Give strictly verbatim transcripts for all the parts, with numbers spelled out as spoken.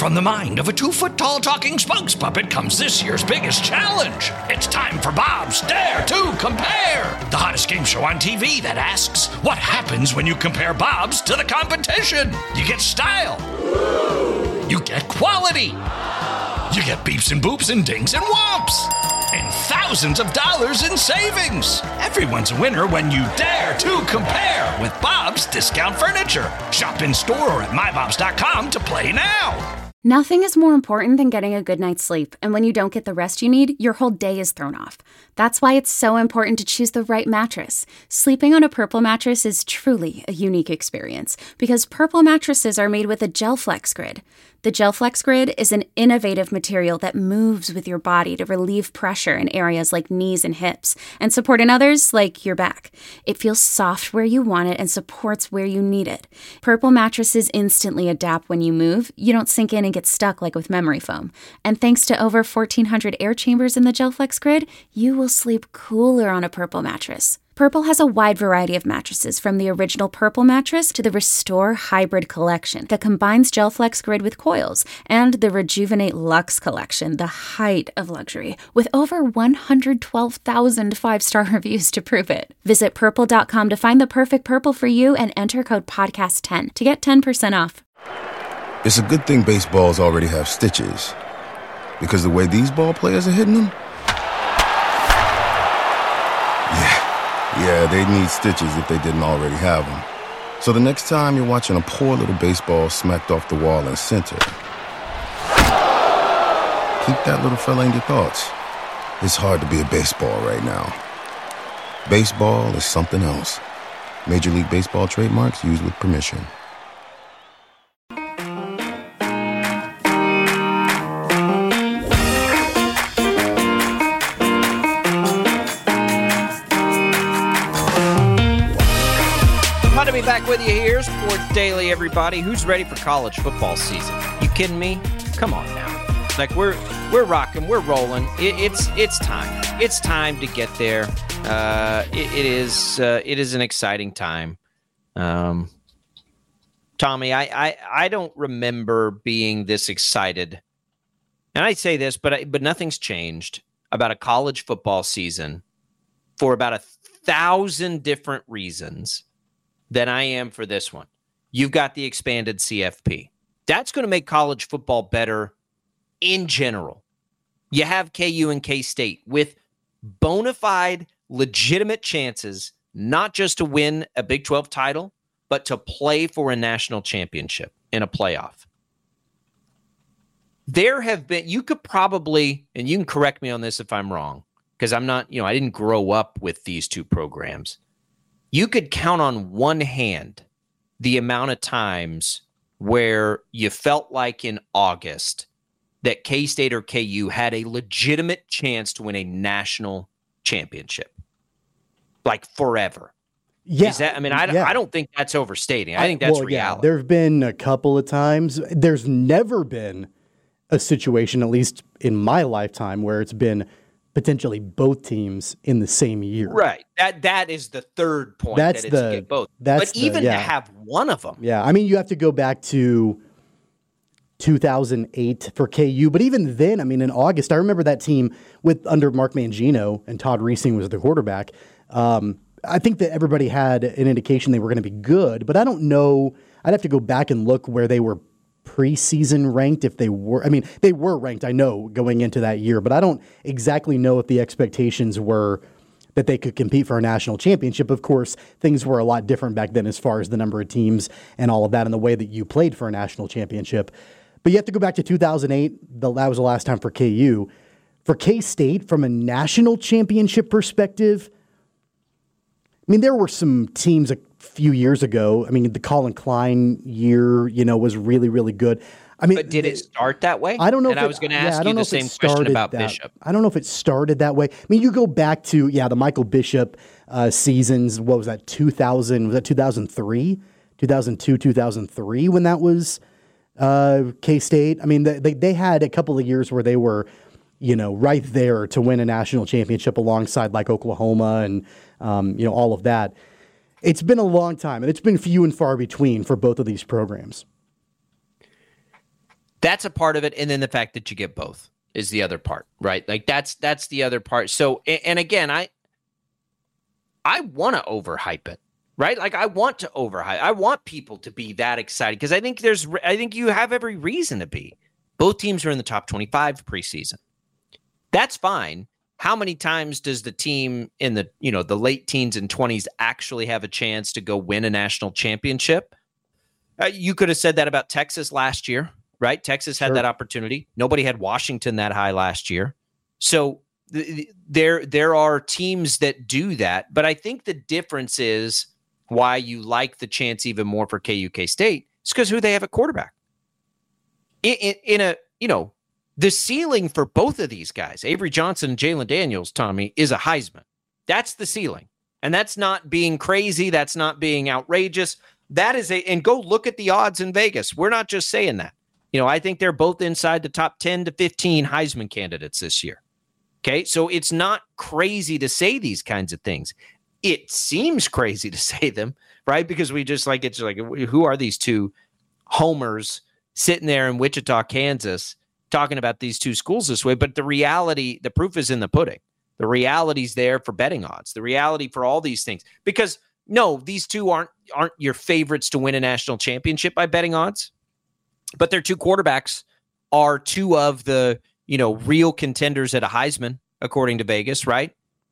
from the mind of a two-foot-tall talking spokes puppet comes this year's biggest challenge. It's time for Bob's Dare to Compare, the hottest game show on T V that asks, what happens when you compare Bobs to the competition? You get style. You get quality. You get beeps and boops and dings and whomps. And thousands of dollars in savings. Everyone's a winner when you dare to compare with Bob's Discount Furniture. Shop in store or at my bobs dot com to play now. Nothing is more important than getting a good night's sleep, and when you don't get the rest you need, your whole day is thrown off. That's why it's so important to choose the right mattress. Sleeping on a Purple mattress is truly a unique experience, because Purple mattresses are made with a GelFlex Grid. The GelFlex Grid is an innovative material that moves with your body to relieve pressure in areas like knees and hips, and support in others like your back. It feels soft where you want it and supports where you need it. Purple mattresses instantly adapt when you move. You don't sink in and get stuck like with memory foam. And thanks to over fourteen hundred air chambers in the GelFlex Grid, you will sleep cooler on a Purple mattress. Purple has a wide variety of mattresses, from the original Purple mattress to the Restore Hybrid collection that combines GelFlex Grid with coils, and the Rejuvenate Luxe collection, the height of luxury, with over one hundred twelve thousand five-star reviews to prove it. Visit purple dot com to find the perfect Purple for you and enter code podcast ten to get ten percent off. It's a good thing baseballs already have stitches, because the way these ball players are hitting them, yeah. Yeah, they need stitches if they didn't already have them. So the next time you're watching a poor little baseball smacked off the wall in center, keep that little fella in your thoughts. It's hard to be a baseball right now. Baseball is something else. Major League Baseball trademarks used with permission. Back with you here, Sports Daily, everybody. Who's ready for college football season? You kidding me? Come on now. Like, we're we're rocking, we're rolling. It, it's it's time. It's time to get there. Uh, it, it is uh, it is an exciting time. Um, Tommy, I, I I don't remember being this excited, and I say this, but I, but nothing's changed about a college football season for about a thousand different reasons than I am for this one. You've got the expanded C F P. That's going to make college football better in general. You have K U and K-State with bona fide, legitimate chances, not just to win a Big twelve title, but to play for a national championship in a playoff. There have been, you could probably, and you can correct me on this if I'm wrong, because I'm not, you know, I didn't grow up with these two programs. You could count on one hand the amount of times where you felt like in August that K-State or K U had a legitimate chance to win a national championship. Like forever. Yeah. Is that, I mean, I, yeah. I don't think that's overstating. I think that's well, reality. Yeah, there have been a couple of times. There's never been a situation, at least in my lifetime, where it's been potentially both teams in the same year. Right. That that is the third point. That's that it's the to get both. That's but the, even yeah. to have one of them. Yeah. I mean, you have to go back to two thousand eight for K U, but even then, I mean, in August, I remember that team with under Mark Mangino and Todd Reesing was the quarterback. Um, I think that everybody had an indication they were going to be good, but I don't know. I'd have to go back and look where they were preseason ranked, if they were. I mean, they were ranked, I know, going into that year, but I don't exactly know if the expectations were that they could compete for a national championship. Of course, things were a lot different back then as far as the number of teams and all of that and the way that you played for a national championship. But you have to go back to two thousand eight. The, that was the last time for K U. For K-State, from a national championship perspective, I mean, there were some teams a few years ago. I mean, the Colin Klein year, you know, was really, really good. I mean, but did it start that way? I don't know. And if I it, was going to yeah, ask you the same question about that, Bishop. I don't know if it started that way. I mean, you go back to, yeah, the Michael Bishop uh, seasons. What was that? two thousand, was that two thousand three? two thousand two, two thousand three when that was uh, K-State. I mean, they, they had a couple of years where they were, you know, right there to win a national championship alongside like Oklahoma and, um, you know, all of that. It's been a long time, and it's been few and far between for both of these programs. That's a part of it. And then the fact that you get both is the other part, right? Like that's that's the other part. So, and again, I I want to overhype it, right? Like I want to overhype. I want people to be that excited because I think there's, I think you have every reason to be. Both teams are in the top twenty-five preseason. That's fine. How many times does the team in the, you know, the late teens and twenties actually have a chance to go win a national championship? Uh, you could have said that about Texas last year, right? Texas had Sure. that opportunity. Nobody had Washington that high last year. So th- there, there are teams that do that. But I think the difference is why you like the chance even more for K U K State. It's because who they have at quarterback. In, in, in a, you know, the ceiling for both of these guys, Avery Johnson and Jalen Daniels, Tommy, is a Heisman. That's the ceiling. And that's not being crazy. That's not being outrageous. That is a, and go look at the odds in Vegas. We're not just saying that. You know, I think they're both inside the top ten to fifteen Heisman candidates this year. Okay. So it's not crazy to say these kinds of things. It seems crazy to say them, right? Because we just like, it's like, who are these two homers sitting there in Wichita, Kansas, talking about these two schools this way? But the reality, the proof is in the pudding. The reality's there for betting odds, the reality for all these things. Because no, these two aren't aren't your favorites to win a national championship by betting odds, but their two quarterbacks are two of the, you know, real contenders at a Heisman, according to Vegas, right?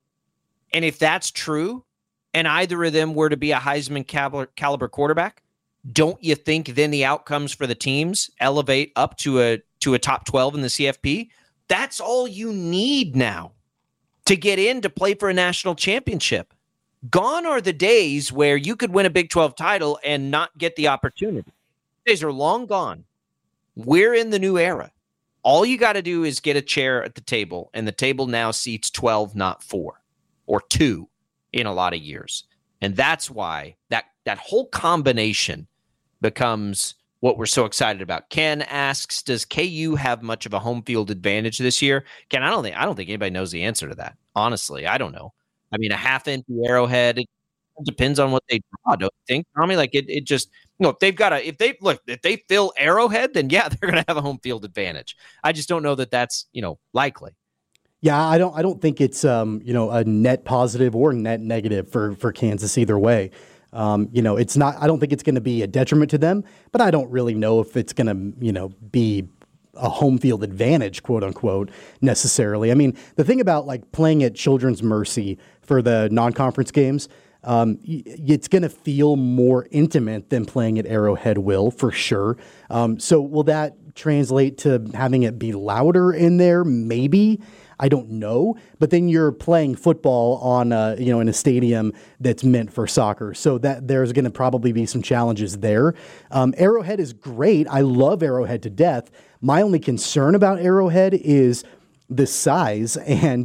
And if that's true, and either of them were to be a Heisman caliber, caliber quarterback, don't you think then the outcomes for the teams elevate up to a to a top twelve in the C F P? That's all you need now to get in to play for a national championship. Gone are the days where you could win a Big twelve title and not get the opportunity. Days are long gone. We're in the new era. All you got to do is get a chair at the table, and the table now seats twelve, not four or two in a lot of years. And that's why that that whole combination becomes what we're so excited about. Ken asks, does K U have much of a home field advantage this year? Ken, I don't think I don't think anybody knows the answer to that. Honestly, I don't know. I mean, a half empty Arrowhead, it depends on what they draw, don't you think, Tommy? Like it, it just, you know, if they've got a, if they look, if they fill Arrowhead, then yeah, they're going to have a home field advantage. I just don't know that that's, you know, likely. Yeah, I don't. I don't think it's um, you know, a net positive or net negative for for Kansas either way. Um, you know, it's not. I don't think it's going to be a detriment to them, but I don't really know if it's going to, you know, be a home field advantage, quote unquote, necessarily. I mean, the thing about like playing at Children's Mercy for the non-conference games, um, y- it's going to feel more intimate than playing at Arrowhead will, for sure. Um, so will that translate to having it be louder in there? Maybe. I don't know, but then you're playing football on a, you know, in a stadium that's meant for soccer. So that there's going to probably be some challenges there. Um, Arrowhead is great. I love Arrowhead to death. My only concern about Arrowhead is the size and,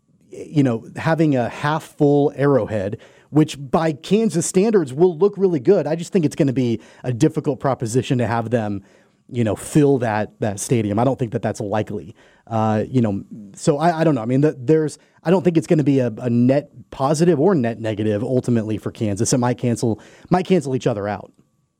you know, having a half full Arrowhead, which by Kansas standards will look really good. I just think it's going to be a difficult proposition to have them, you know, fill that that stadium. I don't think that that's likely. Uh, you know, so I, I don't know. I mean, the, there's, I don't think it's going to be a, a net positive or net negative ultimately for Kansas. It might cancel, might cancel each other out.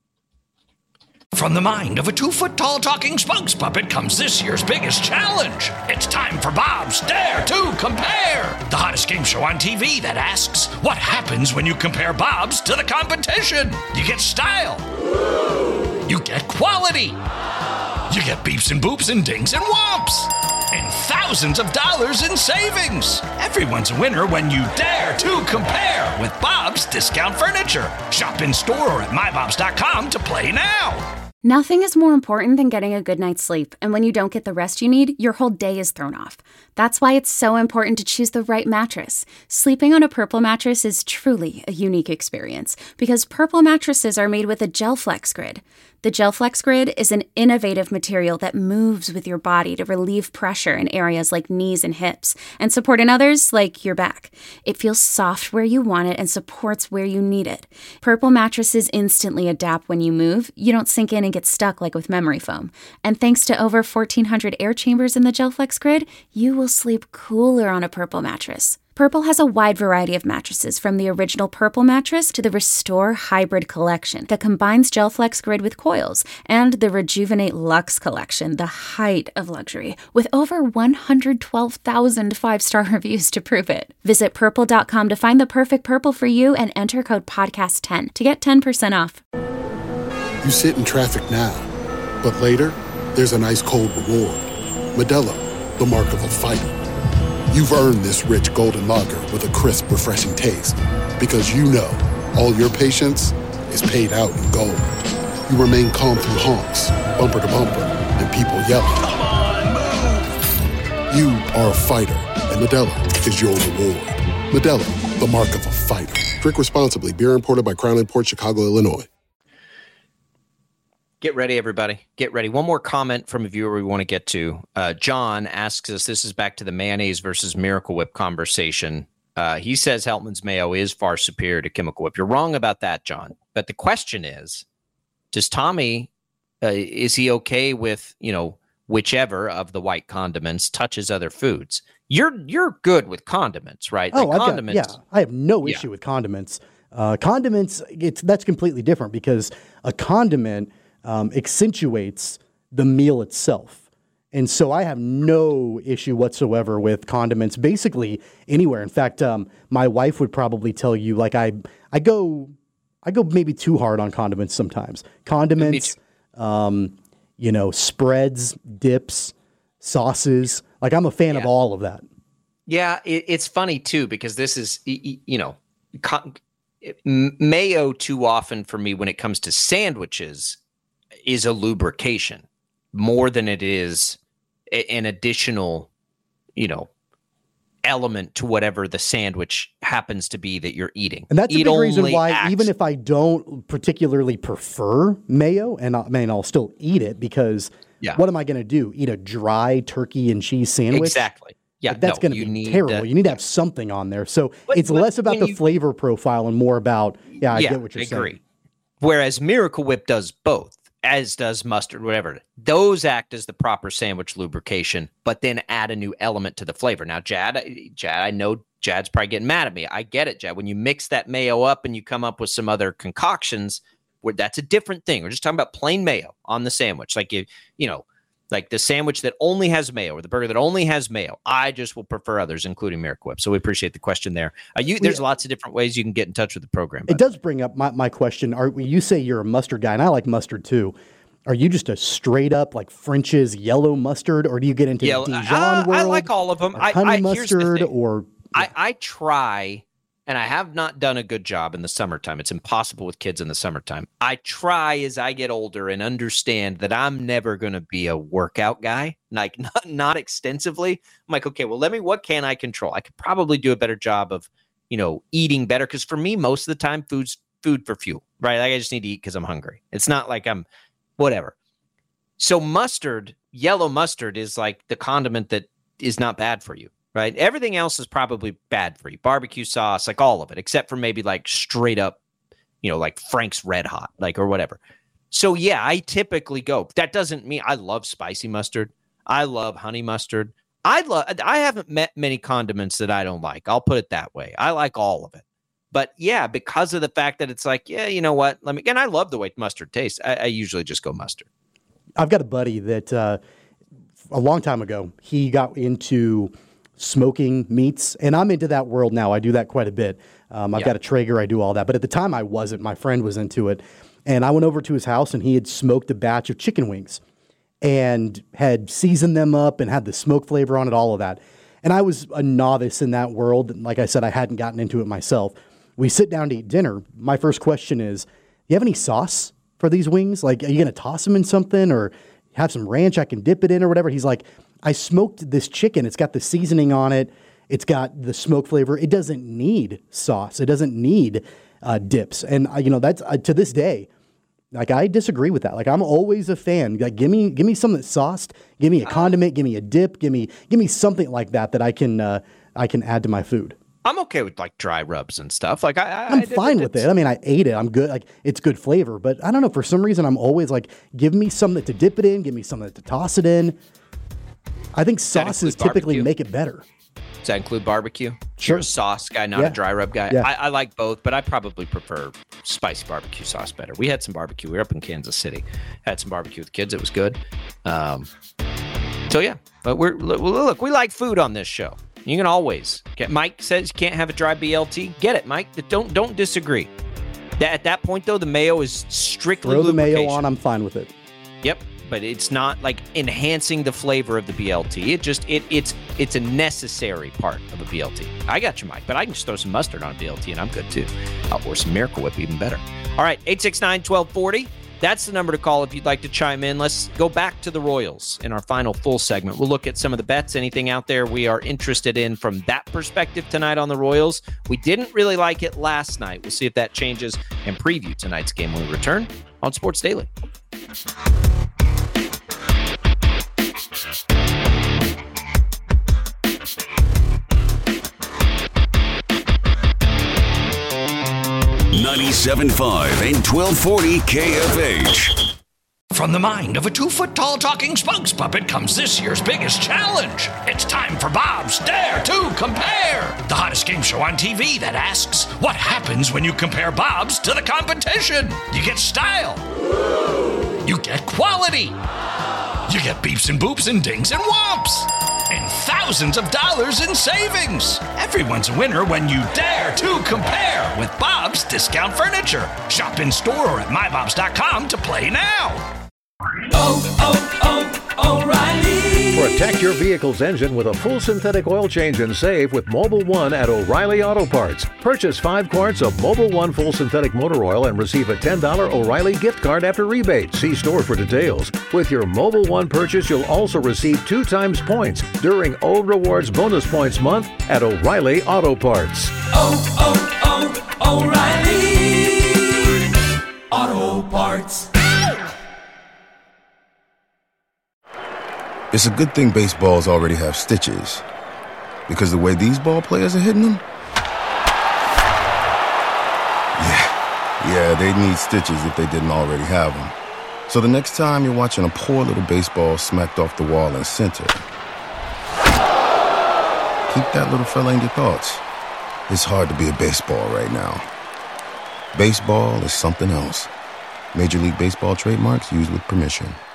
From the mind of a two-foot-tall talking spokes puppet comes this year's biggest challenge. It's time for Bob's Dare to Compare, the hottest game show on T V that asks, what happens when you compare Bob's to the competition? You get style. You get quality. You get beeps and boops and dings and whomps. And thousands of dollars in savings. Everyone's a winner when you dare to compare with Bob's Discount Furniture. Shop in store or at my bobs dot com to play now. Nothing is more important than getting a good night's sleep, and when you don't get the rest you need, your whole day is thrown off. That's why it's so important to choose the right mattress. Sleeping on a Purple mattress is truly a unique experience, because Purple mattresses are made with a GelFlex Grid. The GelFlex Grid is an innovative material that moves with your body to relieve pressure in areas like knees and hips, and support in others like your back. It feels soft where you want it and supports where you need it. Purple mattresses instantly adapt when you move. You don't sink in and get stuck like with memory foam. And thanks to over fourteen hundred air chambers in the GelFlex Grid, you will sleep cooler on a Purple mattress. Purple has a wide variety of mattresses, from the original Purple mattress to the Restore Hybrid collection that combines GelFlex Grid with coils, and the Rejuvenate Luxe collection, the height of luxury, with over one hundred twelve thousand five-star reviews to prove it. Visit purple dot com to find the perfect Purple for you and enter code podcast ten to get ten percent off. You sit in traffic now, but later, there's an ice-cold reward. Modelo, the mark of a fighter. You've earned this rich golden lager with a crisp, refreshing taste. Because you know, all your patience is paid out in gold. You remain calm through honks, bumper to bumper, and people yelling. Come on, move! You are a fighter, and Modelo is your reward. Modelo, the mark of a fighter. Drink responsibly. Beer imported by Crown Imports, Chicago, Illinois. Get ready, everybody. Get ready. One more comment from a viewer we want to get to. Uh, John asks us, this is back to the mayonnaise versus Miracle Whip conversation. Uh, he says Heltman's mayo is far superior to Chemical Whip. You're wrong about that, John. But the question is, does Tommy, uh, is he okay with, you know, whichever of the white condiments touches other foods? You're you're good with condiments, right? Oh, like I've condiments. got, yeah, I have no issue Yeah. with condiments. Uh, condiments, it's that's completely different because a condiment um, accentuates the meal itself. And so I have no issue whatsoever with condiments basically anywhere. In fact, um, my wife would probably tell you, like, I I go I go maybe too hard on condiments sometimes. Condiments, um, you know, spreads, dips, sauces. Like, I'm a fan Yeah. of all of that. Yeah, it, it's funny, too, because this is, y- y- you know, con- m- mayo too often for me when it comes to sandwiches is a lubrication more than it is a- an additional, you know, element to whatever the sandwich happens to be that you're eating. And that's a It big reason only why, acts- even if I don't particularly prefer mayo, and I mean, I'll still eat it because Yeah. what am I going to do? Eat a dry turkey and cheese sandwich? Exactly. Yeah, Like, that's no, going to you be need terrible. to- you need to have something on there. So But- it's but less about when the you- flavor profile and more about, yeah, I yeah, get what you're I saying. agree. Whereas Miracle Whip does both, as does mustard, whatever. Those act as the proper sandwich lubrication, but then add a new element to the flavor. Now, Jad, Jad, I know Jad's probably getting mad at me. I get it, Jad. When you mix that mayo up and you come up with some other concoctions, where that's a different thing. We're just talking about plain mayo on the sandwich. Like, you, you know, like the sandwich that only has mayo or the burger that only has mayo. I just will prefer others, including Miracle Whip. So we appreciate the question there. Uh, you, there's Yeah. lots of different ways you can get in touch with the program. It does bring up my, my question. Are you say you're a mustard guy, and I like mustard too. Are you just a straight up like French's yellow mustard, or do you get into Yeah, the Dijon I, world? I like all of them. like I, honey I, here's the mustard, thing. or I, I try, and I have not done a good job in the summertime. It's impossible with kids in the summertime. I try as I get older and understand that I'm never going to be a workout guy, like not, not extensively. I'm like, okay, well, let me, what can I control? I could probably do a better job of, you know, eating better. Cause for me, most of the time food's food for fuel, right? Like I just need to eat cause I'm hungry. It's not like I'm whatever. So mustard, yellow mustard is like the condiment that is not bad for you. Right. Everything else is probably bad for you. Barbecue sauce, like all of it, except for maybe like straight up, you know, like Frank's Red Hot, like or whatever. So, yeah, I typically go. That doesn't mean I love spicy mustard. I love honey mustard. I love I haven't met many condiments that I don't like. I'll put it that way. I like all of it. But yeah, because of the fact that it's like, yeah, you know what? Let me and I love the way mustard tastes. I, I usually just go mustard. I've got a buddy that uh, a long time ago, he got into smoking meats, and I'm into that world now. I do that quite a bit. Um, I've Yeah. got a Traeger, I do all that. But at the time I wasn't. My friend was into it. And I went over to his house, and he had smoked a batch of chicken wings and had seasoned them up and had the smoke flavor on it, all of that. And I was a novice in that world. And like I said, I hadn't gotten into it myself. We sit down to eat dinner. My first question is, do you have any sauce for these wings? Like, are you going to toss them in something or have some ranch I can dip it in or whatever? He's like, I smoked this chicken. It's got the seasoning on it. It's got the smoke flavor. It doesn't need sauce. It doesn't need uh, dips. And, uh, you know, that's uh, to this day, like, I disagree with that. Like, I'm always a fan. Like, give me, give me something that's sauced. Give me a condiment. Give me a dip. Give me, give me something like that that I can, uh, I can add to my food. I'm okay with like dry rubs and stuff. Like I, I I'm I- fine with it's- it. I mean, I ate it. I'm good. Like, it's good flavor. But I don't know. For some reason, I'm always like, give me something to dip it in. Give me something to toss it in. I think sauces include typically barbecue? make it better. Does that include barbecue? Sure. You're a sauce guy, not Yeah. a dry rub guy. Yeah. I, I like both, but I probably prefer spicy barbecue sauce better. We had some barbecue. We were up in Kansas City. Had some barbecue with kids. It was good. Um, so, yeah. But we're look, we like food on this show. You can always get. Mike says you can't have a dry B L T. Get it, Mike. Don't don't disagree. That, at that point, though, the mayo is strictly Throw the mayo lubrication. on, I'm fine with it. Yep, but it's not like enhancing the flavor of the B L T. It just it it's it's a necessary part of a B L T. I got you, Mike, but I can just throw some mustard on a B L T and I'm good too. Uh, or some Miracle Whip, even better. All right, eight six nine, one two four zero. That's the number to call if you'd like to chime in. Let's go back to the Royals in our final full segment. We'll look at some of the bets, anything out there we are interested in from that perspective tonight on the Royals. We didn't really like it last night. We'll see if that changes and preview tonight's game when we return on Sports Daily. ninety-seven point five and twelve forty K F H. From the mind of a two-foot-tall talking spokes puppet comes this year's biggest challenge. It's time for Bob's Dare to Compare, the hottest game show on T V that asks, what happens when you compare Bob's to the competition? You get style. You get quality. You get beeps and boops and dings and whomps. And thousands of dollars in savings. Everyone's a winner when you dare to compare with Bob's Discount Furniture. Shop in store or at my bobs dot com to play now. Oh, oh, oh, O'Reilly. Protect your vehicle's engine with a full synthetic oil change and save with Mobil one at O'Reilly Auto Parts. Purchase five quarts of Mobil one full synthetic motor oil and receive a ten dollars O'Reilly gift card after rebate. See store for details. With your Mobil one purchase, you'll also receive two times points during O Rewards Bonus Points Month at O'Reilly Auto Parts. Oh, oh, oh, O'Reilly Auto Parts. It's a good thing baseballs already have stitches, because the way these ball players are hitting them, yeah, yeah, they'd need stitches if they didn't already have them. So the next time you're watching a poor little baseball smacked off the wall in center, keep that little fella in your thoughts. It's hard to be a baseball right now. Baseball is something else. Major League Baseball trademarks used with permission.